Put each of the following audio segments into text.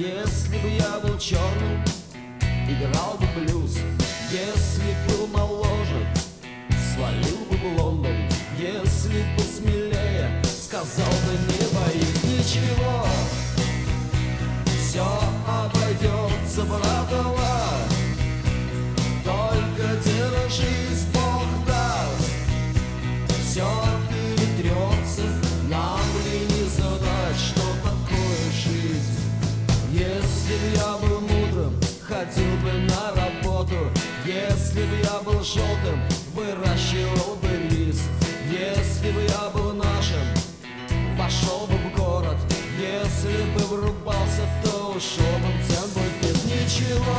Если бы я был черным, играл бы блюз. Если б был моложе, свалил бы в Лондон. Если б был смелее, сказал бы: не боись ничего, все обойдется, братова. Только держись, Бог даст, все перетрется. Нам ли не знать, что такое жизнь? Если б я был мудрым, ходил бы на работу. Если бы я был желтым, выращивал бы рис. Если бы я был нашим, пошел бы в город. Если бы врубался, то ушел бы в Дзен-буфет. Ничего,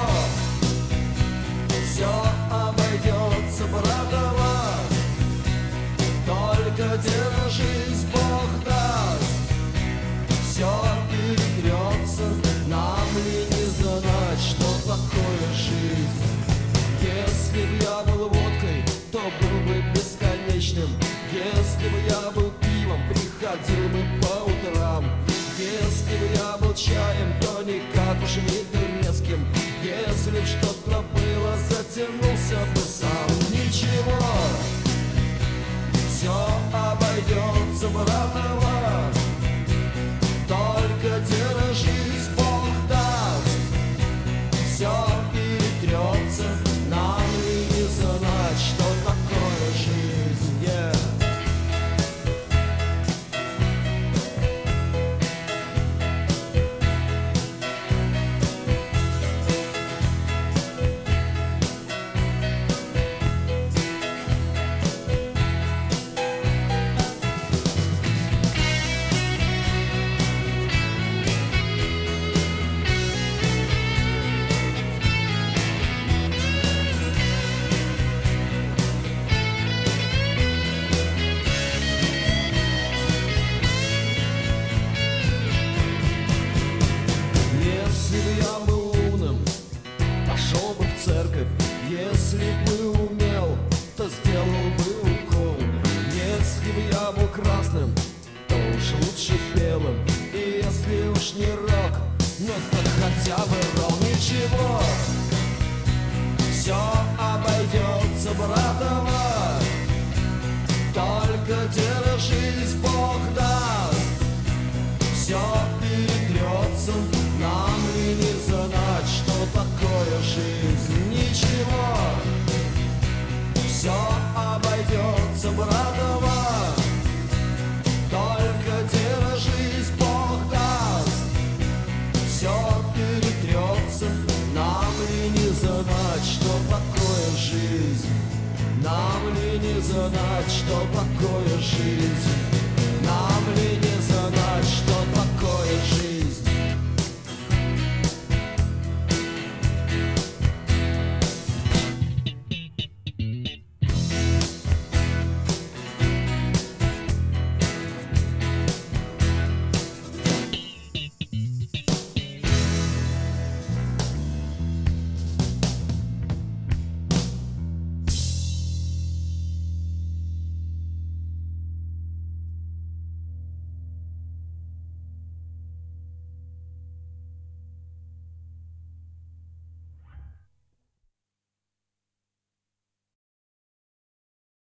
все обойдется, братова. Только держись, Бог даст, все перетрется. Нам ли не знать, что такое жизнь? Если бы я был водкой, то был бы бесконечным. Если бы я был пивом, приходил бы по утрам. Если бы я был чаем, то никак уж не турецким. Если б что-то было, затянулся бы сам. Ничего, все обойдется, братова. Только держись, Бог даст, все перетрется. Нам ли не знать, что такое жизнь? Yeah. Если бы я был умным, пошел бы в церковь. Если бы умел, то сделал бы укол. Если бы я был красным, то уж лучше белым. И если уж не рок, ну то хотя бы рок. Ничего, все обойдется, братова. Только держись, Бог даст, все перетрется. Нам ли не знать, что такое жизнь? Ничего, все обойдется, братова. Только держись, Бог даст, все перетрется. Нам ли не знать, что такое жизнь? Нам ли не знать, что такое жизнь? Нам ли